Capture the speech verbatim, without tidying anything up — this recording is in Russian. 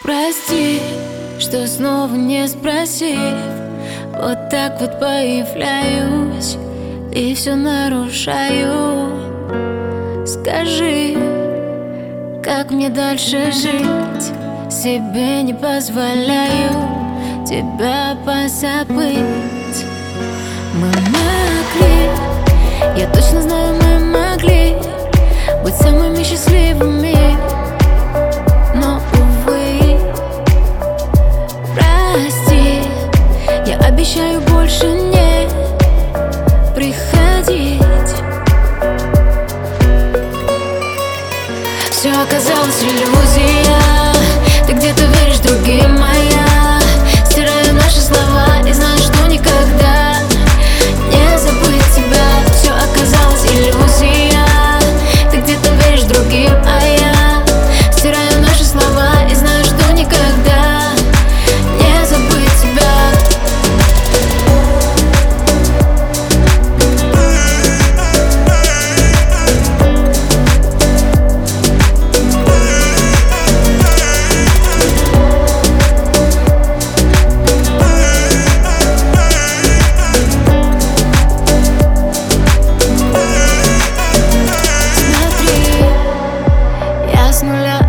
Прости, что снова не спросив, вот так вот появляюсь и все нарушаю. Скажи, как мне дальше жить? Себе не позволяю тебя позабыть. Мы могли, я точно знаю, мы могли быть самыми счастливыми, но, увы, прости, я обещаю больше не приходить. Все оказалось иллюзия, ты где-то веришь другим, а я стираю наши слова и знаю, что никогда не забыть тебя. Все оказалось иллюзия, ты где-то веришь другим, а я стираю наши слова и знаю, что никогда не забыть тебя. С нуля